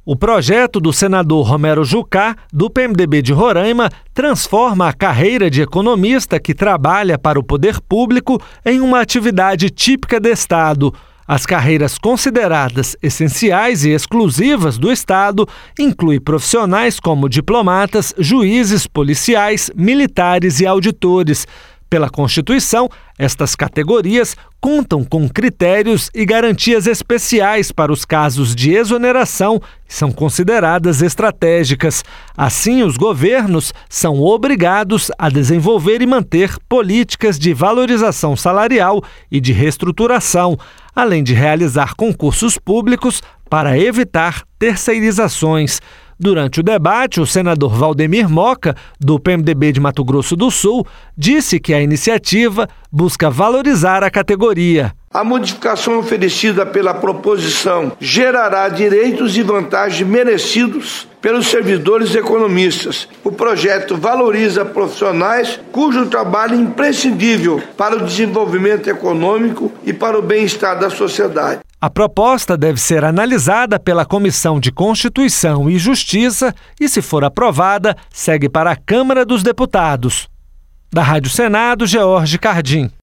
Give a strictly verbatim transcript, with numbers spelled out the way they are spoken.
O projeto do senador Romero Jucá, do P M D B de Roraima, transforma a carreira de economista que trabalha para o poder público em uma atividade típica do Estado. As carreiras consideradas essenciais e exclusivas do Estado incluem profissionais como diplomatas, juízes, policiais, militares e auditores. Pela Constituição, estas categorias contam com critérios e garantias especiais para os casos de exoneração e são consideradas estratégicas. Assim, os governos são obrigados a desenvolver e manter políticas de valorização salarial e de reestruturação, além de realizar concursos públicos para evitar terceirizações. Durante o debate, o senador Valdemir Moca, do P M D B de Mato Grosso do Sul, disse que a iniciativa busca valorizar a categoria. A modificação oferecida pela proposição gerará direitos e vantagens merecidos pelos servidores economistas. O projeto valoriza profissionais cujo trabalho é imprescindível para o desenvolvimento econômico e para o bem-estar da sociedade. A proposta deve ser analisada pela Comissão de Constituição e Justiça e, se for aprovada, segue para a Câmara dos Deputados. Da Rádio Senado, George Cardim.